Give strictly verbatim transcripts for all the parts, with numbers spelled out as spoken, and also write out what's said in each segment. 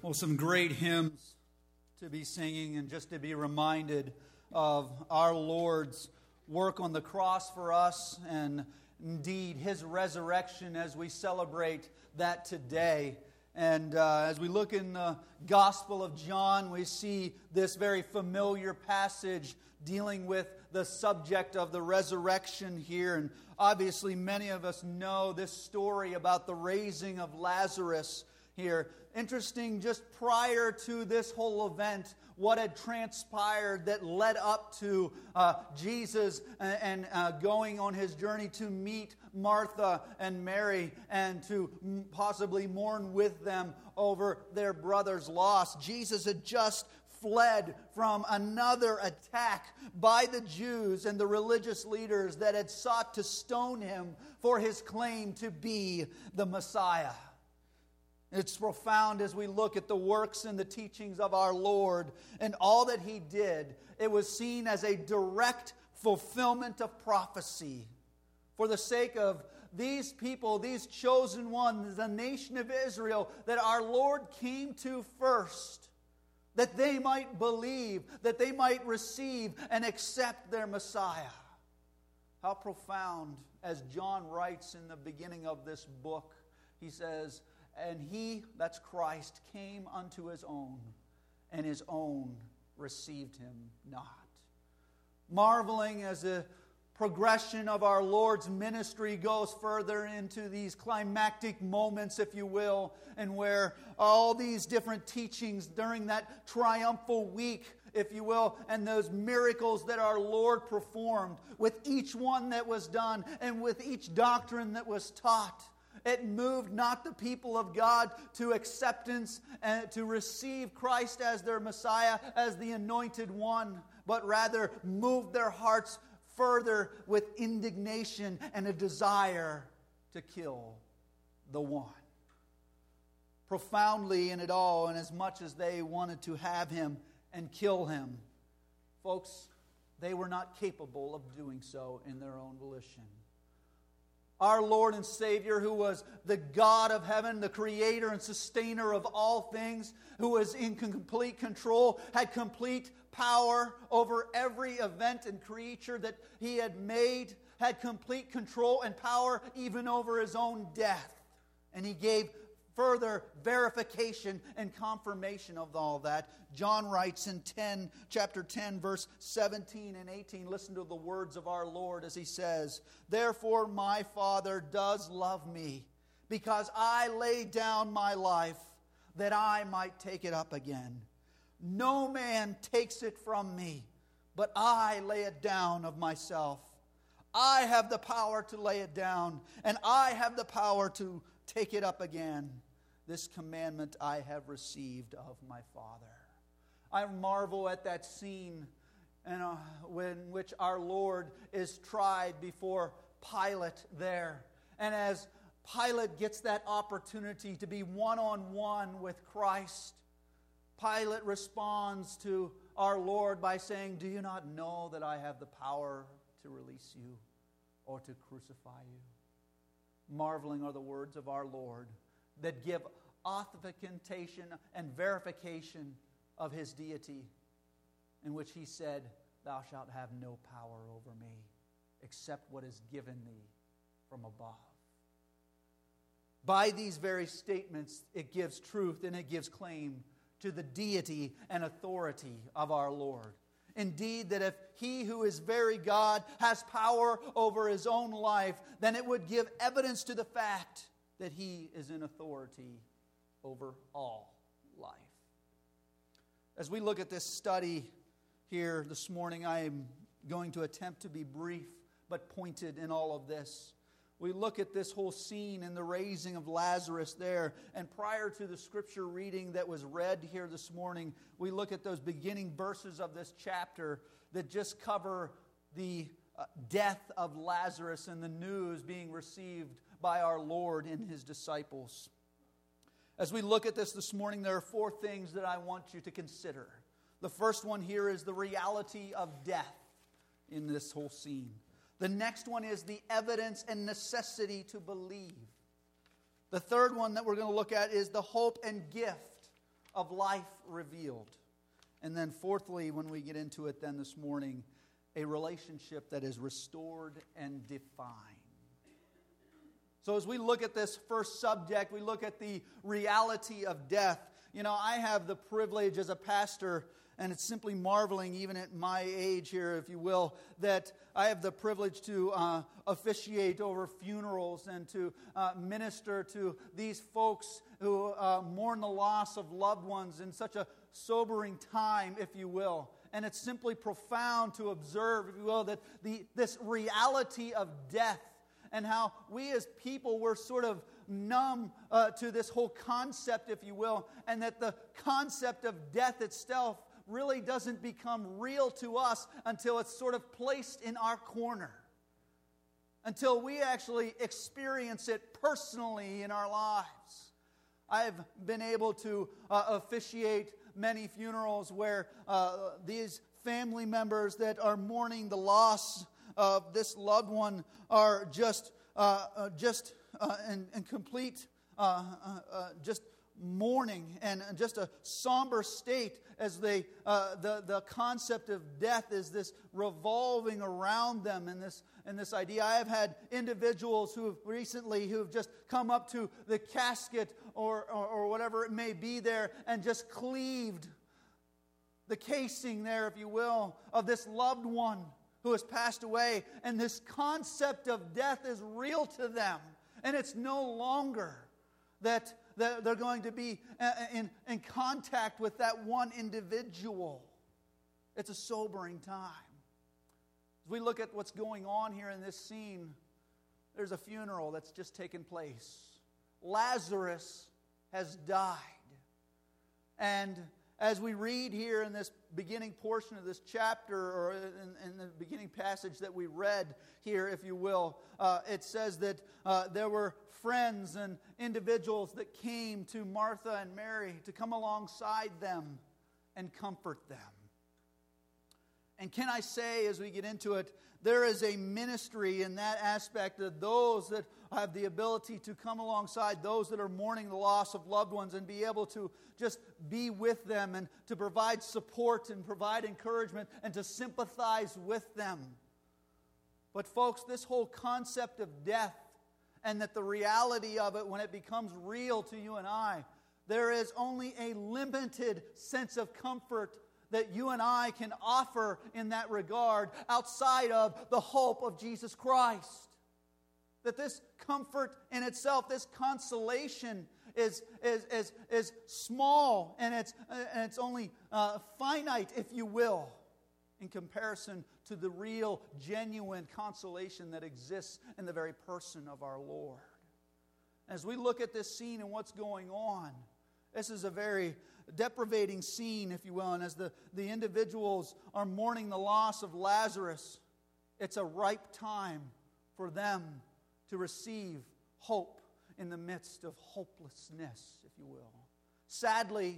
Well, some great hymns to be singing and just to be reminded of our Lord's work on the cross for us and indeed His resurrection as we celebrate that today. And uh, as we look in the Gospel of John, we see this very familiar passage dealing with the subject of the resurrection here. And obviously many of us know this story about the raising of Lazarus here. Interesting, just prior to this whole event, what had transpired that led up to uh, Jesus and, and uh, going on His journey to meet Martha and Mary and to possibly mourn with them over their brother's loss. Jesus had just fled from another attack by the Jews and the religious leaders that had sought to stone Him for His claim to be the Messiah. It's profound as we look at the works and the teachings of our Lord and all that He did. It was seen as a direct fulfillment of prophecy. For the sake of these people, these chosen ones, the nation of Israel, that our Lord came to first, that they might believe, that they might receive and accept their Messiah. How profound, as John writes in the beginning of this book, he says, "And He," that's Christ, "came unto His own, and His own received Him not." Marveling as the progression of our Lord's ministry goes further into these climactic moments, if you will, and where all these different teachings during that triumphal week, if you will, and those miracles that our Lord performed with each one that was done and with each doctrine that was taught. It moved not the people of God to acceptance and to receive Christ as their Messiah, as the anointed one, but rather moved their hearts further with indignation and a desire to kill the one. Profoundly in it all, and as much as they wanted to have Him and kill Him, folks, they were not capable of doing so in their own volition. Our Lord and Savior, who was the God of heaven, the creator and sustainer of all things, who was in complete control, had complete power over every event and creature that He had made, had complete control and power even over His own death. And He gave further verification and confirmation of all that. John writes in ten, chapter ten, verse seventeen and eighteen. Listen to the words of our Lord as He says, "Therefore my Father does love me, because I lay down my life that I might take it up again. No man takes it from me, but I lay it down of myself. I have the power to lay it down, and I have the power to take it up again. This commandment I have received of my Father." I marvel at that scene in, uh, in which our Lord is tried before Pilate there. And as Pilate gets that opportunity to be one-on-one with Christ, Pilate responds to our Lord by saying, "Do you not know that I have the power to release you or to crucify you?" Marveling are the words of our Lord that give authentication and verification of His deity, in which He said, "Thou shalt have no power over me except what is given thee from above." By these very statements, it gives truth and it gives claim to the deity and authority of our Lord. Indeed, that if He who is very God has power over His own life, then it would give evidence to the fact that He is in authority over all life. As we look at this study here this morning, I am going to attempt to be brief but pointed in all of this. We look at this whole scene in the raising of Lazarus there, and prior to the scripture reading that was read here this morning, we look at those beginning verses of this chapter that just cover the uh, death of Lazarus and the news being received by our Lord and His disciples. As we look at this this morning, there are four things that I want you to consider. The first one here is the reality of death in this whole scene. The next one is the evidence and necessity to believe. The third one that we're going to look at is the hope and gift of life revealed. And then fourthly, when we get into it then this morning, a relationship that is restored and defined. So as we look at this first subject, we look at the reality of death. You know, I have the privilege as a pastor, and it's simply marveling, even at my age here, if you will, that I have the privilege to uh, officiate over funerals and to uh, minister to these folks who uh, mourn the loss of loved ones in such a sobering time, if you will. And it's simply profound to observe, if you will, that the this reality of death and how we as people were sort of numb uh, to this whole concept, if you will, and that the concept of death itself really doesn't become real to us until it's sort of placed in our corner, until we actually experience it personally in our lives. I've been able to uh, officiate many funerals where uh, these family members that are mourning the loss of this loved one are just uh, uh, just uh, in, in complete uh, uh, uh, just mourning and just a somber state as they uh, the the concept of death is this revolving around them and this and this idea. I have had individuals who have recently who have just come up to the casket or, or or whatever it may be there and just cleaved the casing there, if you will, of this loved one who has passed away, and this concept of death is real to them, and it's no longer that they're going to be in, in contact with that one individual. It's a sobering time. As we look at what's going on here in this scene, there's a funeral that's just taken place. Lazarus has died. And as we read here in this beginning portion of this chapter, or in, in the beginning passage that we read here, if you will, uh, it says that uh, there were friends and individuals that came to Martha and Mary to come alongside them and comfort them. And can I say, as we get into it, there is a ministry in that aspect of those that have the ability to come alongside those that are mourning the loss of loved ones and be able to just be with them and to provide support and provide encouragement and to sympathize with them. But folks, this whole concept of death and that the reality of it when it becomes real to you and I, there is only a limited sense of comfort that you and I can offer in that regard outside of the hope of Jesus Christ. That this comfort in itself, this consolation is, is, is, is small and it's, and it's only uh, finite, if you will, in comparison to the real, genuine consolation that exists in the very person of our Lord. As we look at this scene and what's going on, this is a very deprivating scene, if you will, and as the, the individuals are mourning the loss of Lazarus, it's a ripe time for them to receive hope in the midst of hopelessness, if you will. Sadly,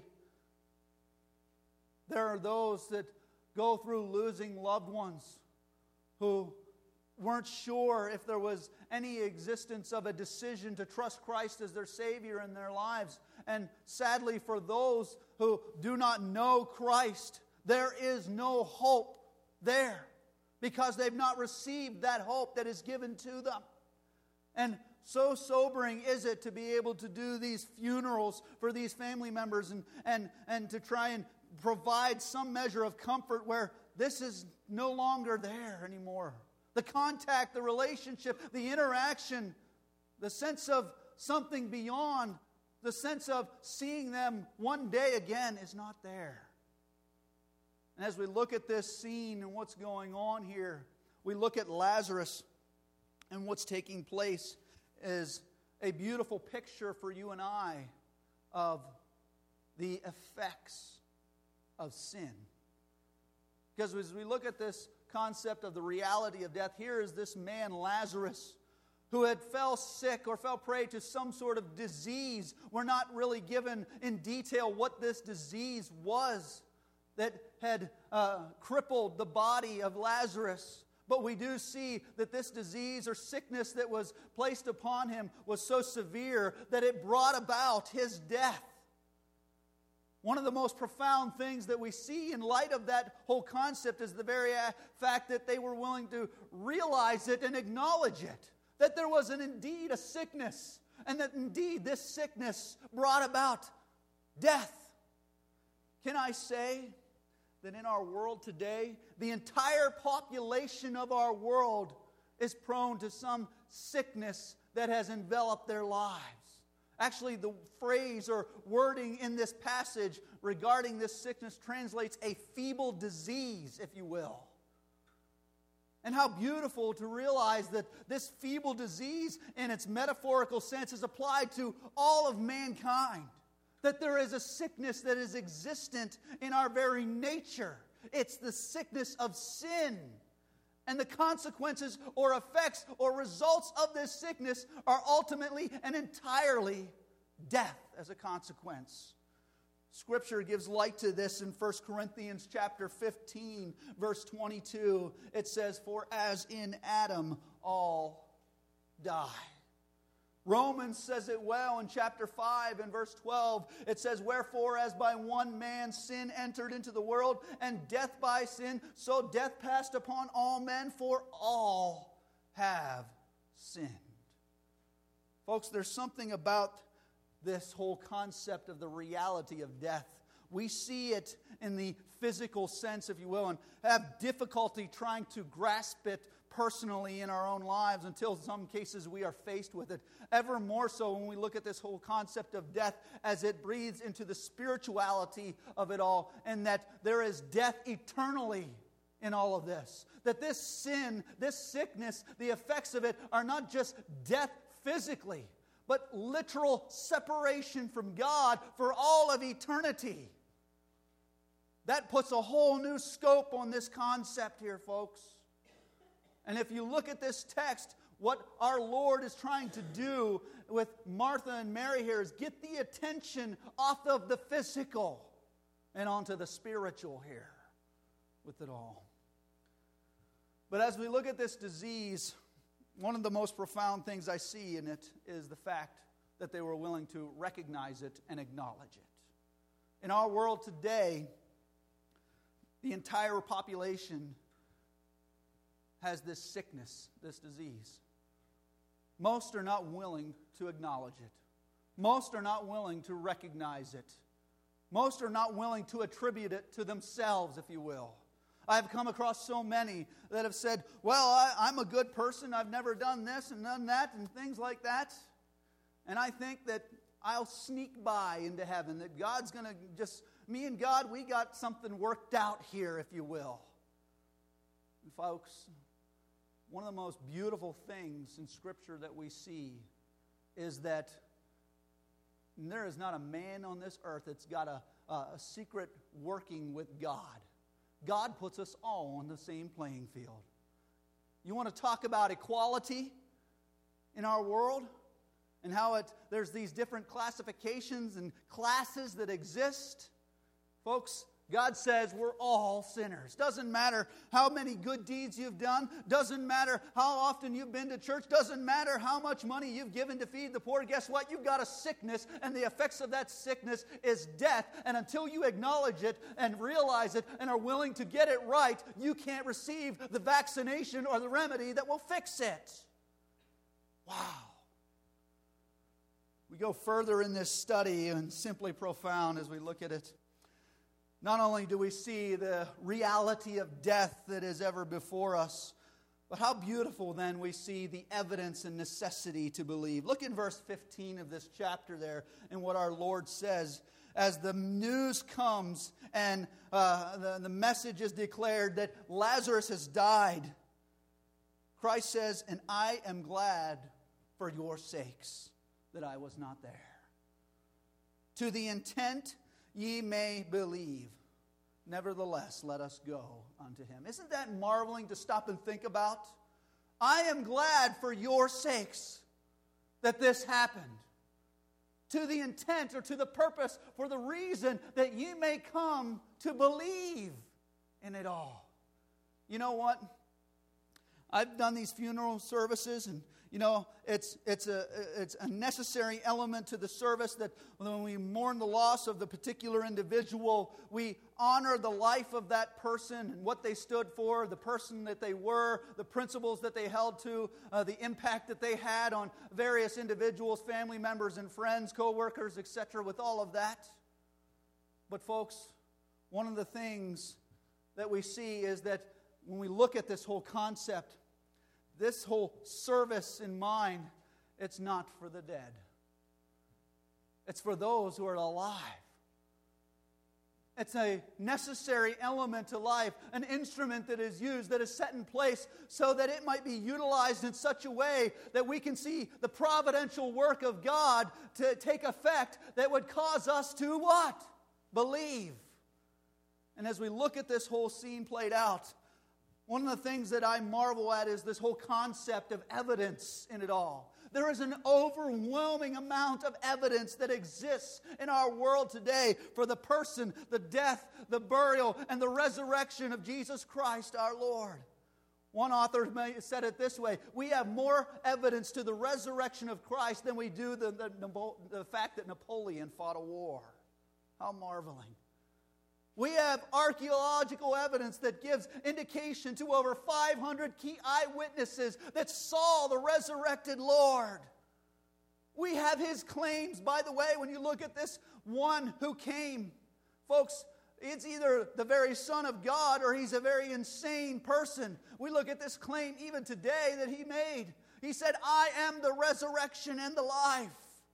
there are those that go through losing loved ones who weren't sure if there was any existence of a decision to trust Christ as their Savior in their lives. And sadly, for those who do not know Christ, there is no hope there because they've not received that hope that is given to them. And so sobering is it to be able to do these funerals for these family members and, and, and to try and provide some measure of comfort where this is no longer there anymore. The contact, the relationship, the interaction, the sense of something beyond, the sense of seeing them one day again is not there. And as we look at this scene and what's going on here, we look at Lazarus and what's taking place is a beautiful picture for you and I of the effects of sin. Because as we look at this concept of the reality of death, here is this man Lazarus who had fell sick or fell prey to some sort of disease. We're not really given in detail what this disease was that had uh, crippled the body of Lazarus. But we do see that this disease or sickness that was placed upon him was so severe that it brought about his death. One of the most profound things that we see in light of that whole concept is the very fact that they were willing to realize it and acknowledge it. That there was an, indeed a sickness, and that indeed this sickness brought about death. Can I say that in our world today, the entire population of our world is prone to some sickness that has enveloped their lives? Actually, the phrase or wording in this passage regarding this sickness translates a feeble disease, if you will. And how beautiful to realize that this feeble disease, in its metaphorical sense, is applied to all of mankind. That there is a sickness that is existent in our very nature. It's the sickness of sin. And the consequences or effects or results of this sickness are ultimately and entirely death as a consequence. Scripture gives light to this in First Corinthians chapter fifteen, verse twenty-two. It says, "For as in Adam all die." Romans says it well in chapter five and verse twelve. It says, "Wherefore as by one man sin entered into the world, and death by sin, so death passed upon all men, for all have sinned." Folks, there's something about this whole concept of the reality of death. We see it in the physical sense, if you will, and have difficulty trying to grasp it personally in our own lives until in some cases we are faced with it. Ever more so when we look at this whole concept of death as it breathes into the spirituality of it all, and that there is death eternally in all of this. That this sin, this sickness, the effects of it are not just death physically, but literal separation from God for all of eternity. That puts a whole new scope on this concept here, folks. And if you look at this text, what our Lord is trying to do with Martha and Mary here is get the attention off of the physical and onto the spiritual here with it all. But as we look at this disease, one of the most profound things I see in it is the fact that they were willing to recognize it and acknowledge it. In our world today, the entire population has this sickness, this disease. Most are not willing to acknowledge it. Most are not willing to recognize it. Most are not willing to attribute it to themselves, if you will. I've come across so many that have said, well, I, I'm a good person. I've never done this and done that and things like that. And I think that I'll sneak by into heaven, that God's going to just, me and God, we got something worked out here, if you will. And folks, one of the most beautiful things in Scripture that we see is that there is not a man on this earth that's got a, a secret working with God. God puts us all on the same playing field. You want to talk about equality in our world and how it there's these different classifications and classes that exist? Folks, God says we're all sinners. Doesn't matter how many good deeds you've done. Doesn't matter how often you've been to church. Doesn't matter how much money you've given to feed the poor. Guess what? You've got a sickness, and the effects of that sickness is death. And until you acknowledge it and realize it and are willing to get it right, you can't receive the vaccination or the remedy that will fix it. Wow. We go further in this study, and simply profound as we look at it. Not only do we see the reality of death that is ever before us, but how beautiful then we see the evidence and necessity to believe. Look in verse fifteen of this chapter there and what our Lord says. As the news comes and uh, the, the message is declared that Lazarus has died, Christ says, "And I am glad for your sakes that I was not there. To the intent ye may believe. Nevertheless, let us go unto him." Isn't that marveling to stop and think about? I am glad for your sakes that this happened. To the intent or to the purpose, for the reason that ye may come to believe in it all. You know what? I've done these funeral services, and You know, it's it's a it's a necessary element to the service that when we mourn the loss of the particular individual, we honor the life of that person and what they stood for, the person that they were, the principles that they held to, uh, the impact that they had on various individuals, family members and friends, co-workers, et cetera, with all of that. But folks, one of the things that we see is that when we look at this whole concept, this whole service in mind, it's not for the dead. It's for those who are alive. It's a necessary element to life, an instrument that is used, that is set in place so that it might be utilized in such a way that we can see the providential work of God to take effect that would cause us to what? Believe. And as we look at this whole scene played out, one of the things that I marvel at is this whole concept of evidence in it all. There is an overwhelming amount of evidence that exists in our world today for the person, the death, the burial, and the resurrection of Jesus Christ our Lord. One author said it this way: we have more evidence to the resurrection of Christ than we do the, the, the fact that Napoleon fought a war. How marveling. We have archaeological evidence that gives indication to over five hundred key eyewitnesses that saw the resurrected Lord. We have his claims, by the way, when you look at this one who came. Folks, it's either the very Son of God or he's a very insane person. We look at this claim even today that he made. He said, I am the resurrection and the life.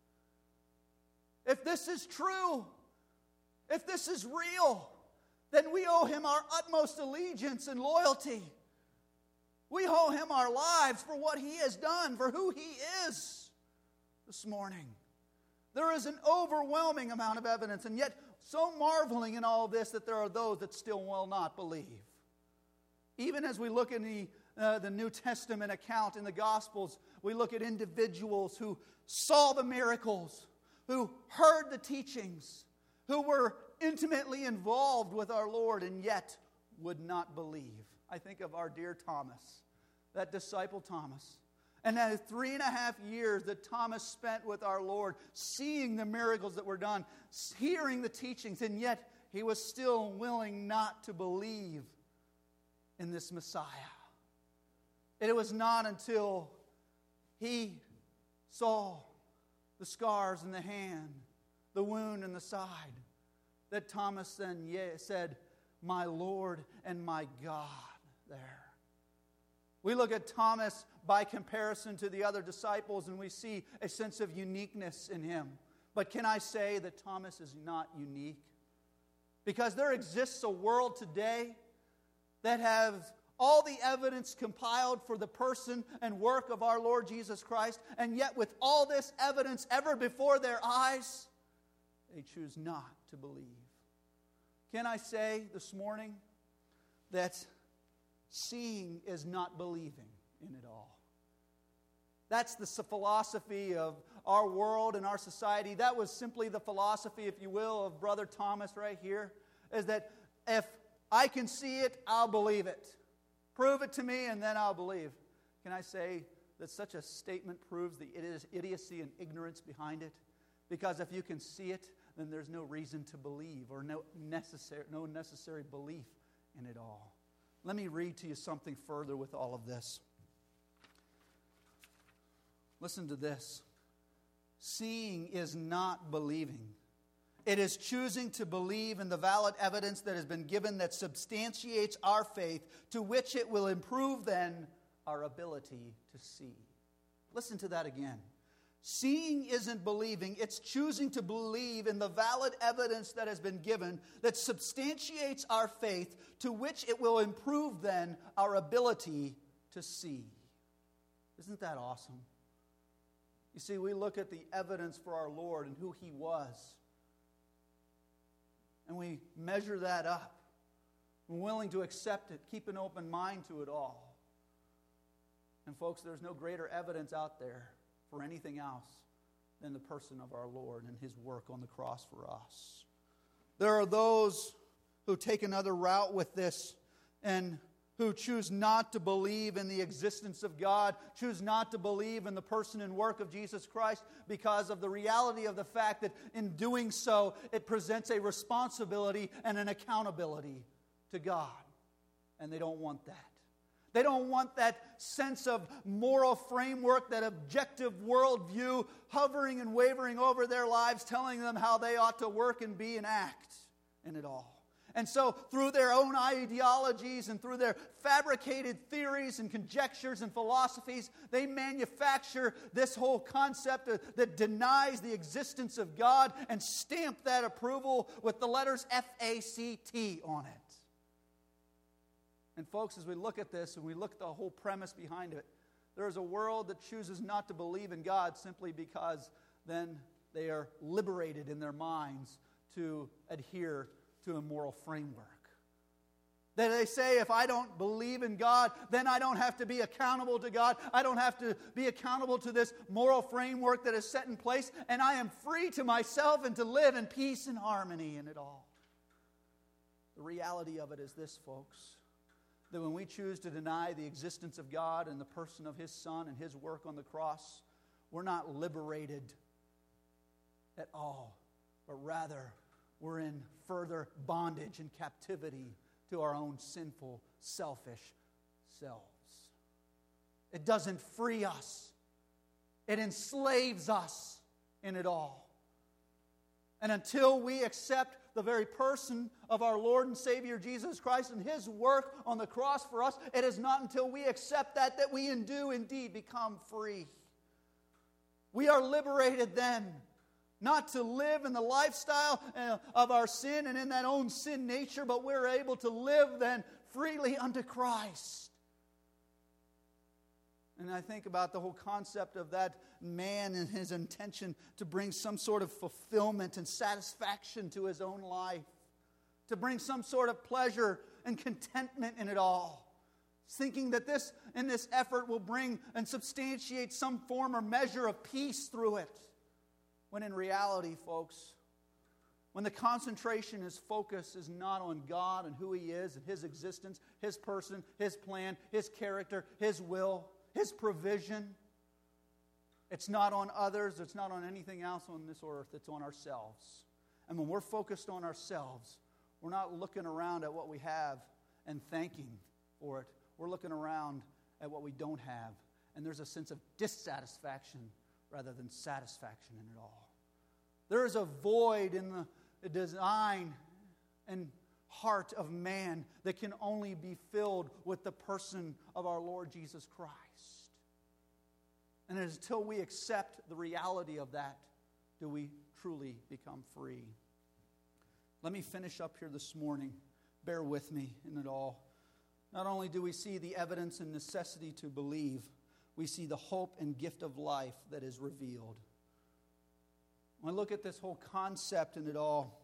If this is true, if this is real, then we owe him our utmost allegiance and loyalty. We owe him our lives for what he has done, for who he is this morning. There is an overwhelming amount of evidence, and yet so marveling in all this that there are those that still will not believe. Even as we look in the, uh, the New Testament account in the Gospels, we look at individuals who saw the miracles, who heard the teachings, who were intimately involved with our Lord and yet would not believe. I think of our dear Thomas, that disciple Thomas. And that three and a half years that Thomas spent with our Lord, seeing the miracles that were done, hearing the teachings, and yet he was still willing not to believe in this Messiah. And it was not until he saw the scars in the hand, the wound in the side, that Thomas then said, my Lord and my God there. We look at Thomas by comparison to the other disciples and we see a sense of uniqueness in him. But can I say that Thomas is not unique? Because there exists a world today that has all the evidence compiled for the person and work of our Lord Jesus Christ, and yet with all this evidence ever before their eyes, they choose not to believe. Can I say this morning that seeing is not believing in it all? That's the philosophy of our world and our society. That was simply the philosophy, if you will, of Brother Thomas right here, is that if I can see it, I'll believe it. Prove it to me and then I'll believe. Can I say that such a statement proves the idiocy and ignorance behind it? Because if you can see it, then there's no reason to believe or no necessary, no necessary belief in it all. Let me read to you something further with all of this. Listen to this. Seeing is not believing. It is choosing to believe in the valid evidence that has been given that substantiates our faith, to which it will improve then our ability to see. Listen to that again. Seeing isn't believing, it's choosing to believe in the valid evidence that has been given that substantiates our faith, to which it will improve then our ability to see. Isn't that awesome? You see, we look at the evidence for our Lord and who He was, and we measure that up. We're willing to accept it, keep an open mind to it all. And folks, there's no greater evidence out there for anything else than the person of our Lord and His work on the cross for us. There are those who take another route with this and who choose not to believe in the existence of God, choose not to believe in the person and work of Jesus Christ because of the reality of the fact that in doing so, it presents a responsibility and an accountability to God. And they don't want that. They don't want that sense of moral framework, that objective worldview hovering and wavering over their lives, telling them how they ought to work and be and act in it all. And so through their own ideologies and through their fabricated theories and conjectures and philosophies, they manufacture this whole concept that denies the existence of God and stamp that approval with the letters F A C T on it. And folks, as we look at this and we look at the whole premise behind it, there is a world that chooses not to believe in God simply because then they are liberated in their minds to adhere to a moral framework. That they say, if I don't believe in God, then I don't have to be accountable to God. I don't have to be accountable to this moral framework that is set in place, and I am free to myself and to live in peace and harmony in it all. The reality of it is this, folks, that when we choose to deny the existence of God and the person of His Son and His work on the cross, we're not liberated at all, but rather we're in further bondage and captivity to our own sinful, selfish selves. It doesn't free us. It enslaves us in it all. And until we accept the very person of our Lord and Savior Jesus Christ and His work on the cross for us, it is not until we accept that that we do indeed become free. We are liberated then, not to live in the lifestyle of our sin and in that own sin nature, but we're able to live then freely unto Christ. And I think about the whole concept of that man and his intention to bring some sort of fulfillment and satisfaction to his own life, to bring some sort of pleasure and contentment in it all, thinking that this, in this effort, will bring and substantiate some form or measure of peace through it. When in reality, folks, when the concentration, his focus is not on God and who He is and His existence, His person, His plan, His character, His will, His provision. It's not on others. It's not on anything else on this earth. It's on ourselves. And when we're focused on ourselves, we're not looking around at what we have and thanking for it. We're looking around at what we don't have. And there's a sense of dissatisfaction rather than satisfaction in it all. There is a void in the design and heart of man that can only be filled with the person of our Lord Jesus Christ. And it is until we accept the reality of that do we truly become free. Let me finish up here this morning. Bear with me in it all. Not only do we see the evidence and necessity to believe, we see the hope and gift of life that is revealed. When I look at this whole concept in it all,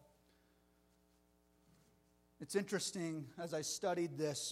it's interesting as I studied this.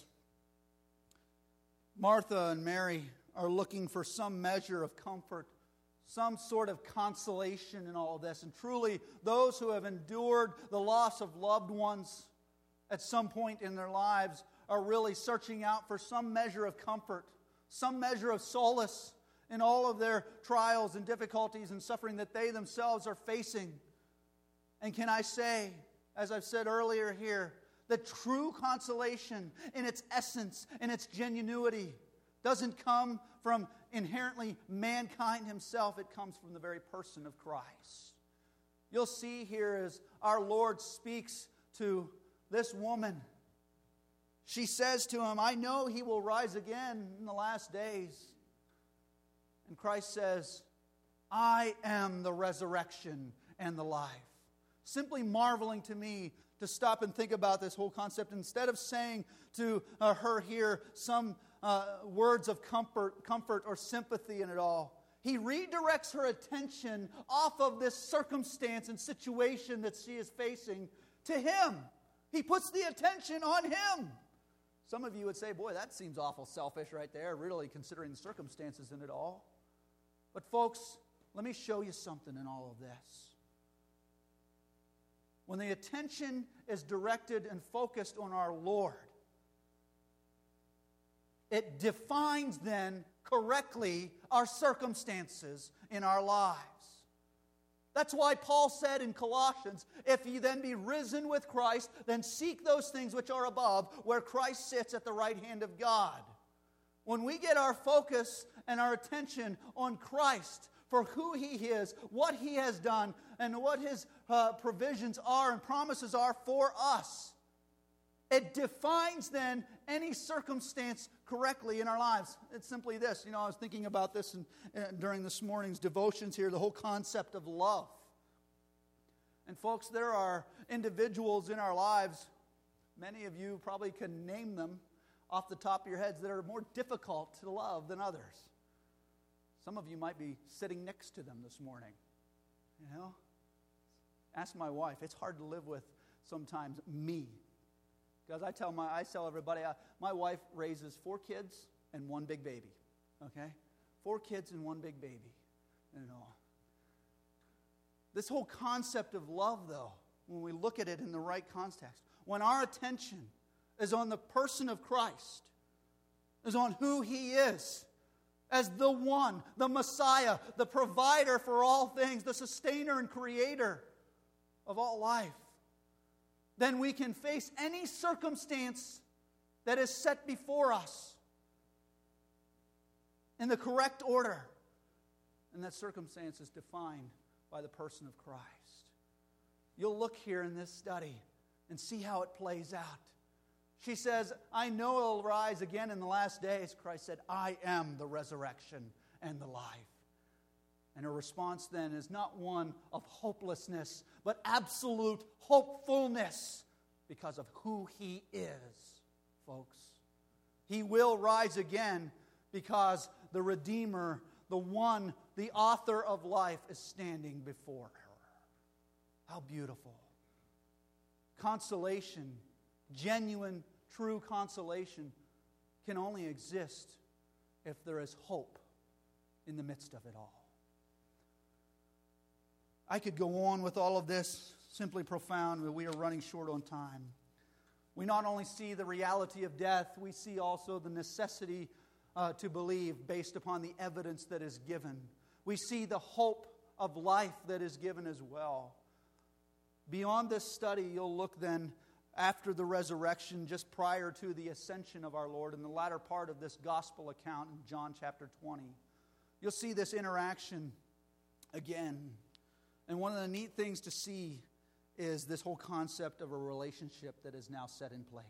Martha and Mary are looking for some measure of comfort, some sort of consolation in all of this. And truly, those who have endured the loss of loved ones at some point in their lives are really searching out for some measure of comfort, some measure of solace in all of their trials and difficulties and suffering that they themselves are facing. And can I say, as I've said earlier here, that true consolation in its essence, in its genuinity, doesn't come from inherently mankind himself. It comes from the very person of Christ. You'll see here as our Lord speaks to this woman, she says to him, I know he will rise again in the last days. And Christ says, I am the resurrection and the life. Simply marveling to me to stop and think about this whole concept. Instead of saying to uh, her here some uh, words of comfort, comfort or sympathy in it all, he redirects her attention off of this circumstance and situation that she is facing to him. He puts the attention on him. Some of you would say, boy, that seems awful selfish right there, really considering the circumstances in it all. But folks, let me show you something in all of this. When the attention is directed and focused on our Lord, It defines then correctly our circumstances in our lives. That's why Paul said in Colossians, if ye then be risen with Christ, then seek those things which are above, where Christ sits at the right hand of God. When we get our focus and our attention on Christ for who He is, what He has done, and what His uh, provisions are and promises are for us, it defines then any circumstance correctly in our lives. It's simply this. You know, I was thinking about this in, uh, during this morning's devotions here, the whole concept of love. And folks, there are individuals in our lives, many of you probably can name them off the top of your heads, that are more difficult to love than others. Some of you might be sitting next to them this morning. You know? Ask my wife. It's hard to live with sometimes me. Because I tell my, I tell everybody, I, my wife raises four kids and one big baby. Okay? Four kids and one big baby. You know. This whole concept of love, though, when we look at it in the right context, when our attention is on the person of Christ, is on who He is, as the one, the Messiah, the provider for all things, the sustainer and creator of all life, then we can face any circumstance that is set before us in the correct order. And that circumstance is defined by the person of Christ. You'll look here in this study and see how it plays out. She says, I know it'll rise again in the last days. Christ said, I am the resurrection and the life. And her response then is not one of hopelessness, but absolute hopefulness because of who He is, folks. He will rise again because the Redeemer, the one, the author of life, is standing before her. How beautiful. Consolation, genuine, true consolation, can only exist if there is hope in the midst of it all. I could go on with all of this, simply profound, but we are running short on time. We not only see the reality of death, we see also the necessity uh, to believe based upon the evidence that is given. We see the hope of life that is given as well. Beyond this study, you'll look then after the resurrection, just prior to the ascension of our Lord, in the latter part of this gospel account in John chapter twenty. You'll see this interaction again. And one of the neat things to see is this whole concept of a relationship that is now set in place.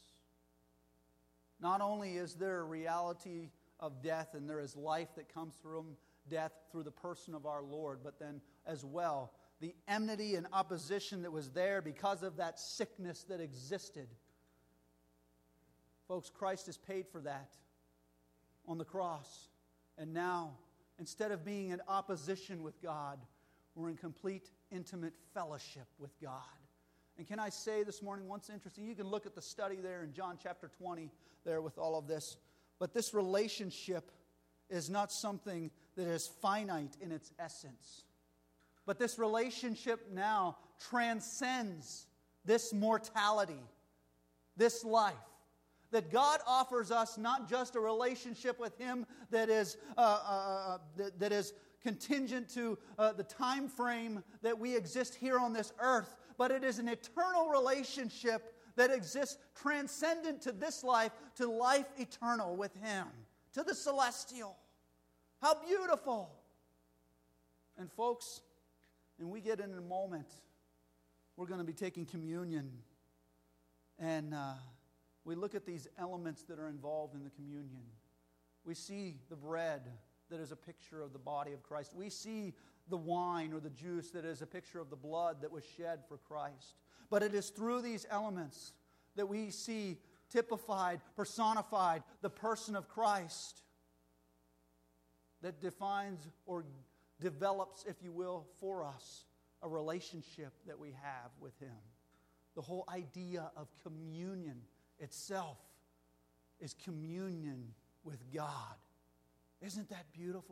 Not only is there a reality of death and there is life that comes from death through the person of our Lord, but then as well, the enmity and opposition that was there because of that sickness that existed. Folks, Christ has paid for that on the cross. And now, instead of being in opposition with God, we're in complete, intimate fellowship with God. And can I say this morning, what's interesting, you can look at the study there in John chapter twenty there with all of this. But this relationship is not something that is finite in its essence. But this relationship now transcends this mortality, this life. That God offers us not just a relationship with Him that is uh, uh, that, that is contingent to uh, the time frame that we exist here on this earth, but it is an eternal relationship that exists transcendent to this life, to life eternal with Him, to the celestial. How beautiful! And folks, and we get in a moment, we're going to be taking communion. And uh, we look at these elements that are involved in the communion. We see the bread that is a picture of the body of Christ. We see the wine or the juice that is a picture of the blood that was shed for Christ. But it is through these elements that we see typified, personified, the person of Christ that defines or develops, if you will, for us a relationship that we have with Him. The whole idea of communion itself is communion with God. Isn't that beautiful?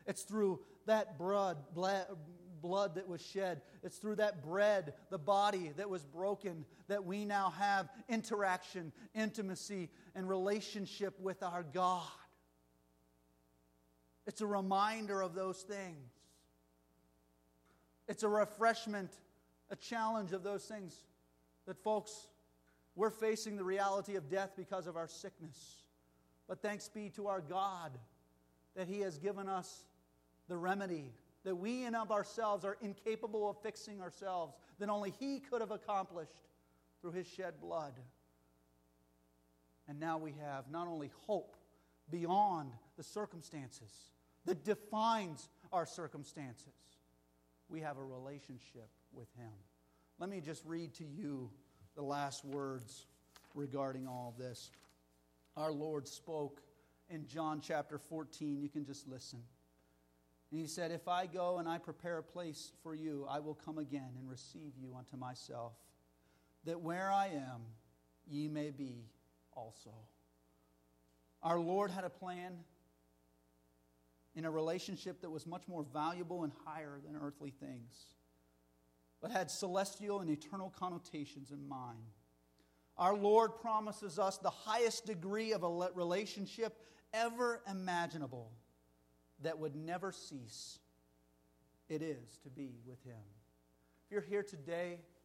It's through that blood, blood that was shed. It's through that bread, the body that was broken, that we now have interaction, intimacy, and relationship with our God. It's a reminder of those things. It's a refreshment, a challenge of those things. That, folks, we're facing the reality of death because of our sickness. But thanks be to our God that He has given us the remedy, that we in of ourselves are incapable of fixing ourselves, that only He could have accomplished through His shed blood. And now we have not only hope beyond the circumstances that defines our circumstances, we have a relationship with Him. Let me just read to you the last words regarding all of this. Our Lord spoke in John chapter fourteen. You can just listen. And He said, "If I go and I prepare a place for you, I will come again and receive you unto myself, that where I am, ye may be also." Our Lord had a plan in a relationship that was much more valuable and higher than earthly things, but had celestial and eternal connotations in mind. Our Lord promises us the highest degree of a relationship ever imaginable that would never cease. It is to be with Him. If you're here today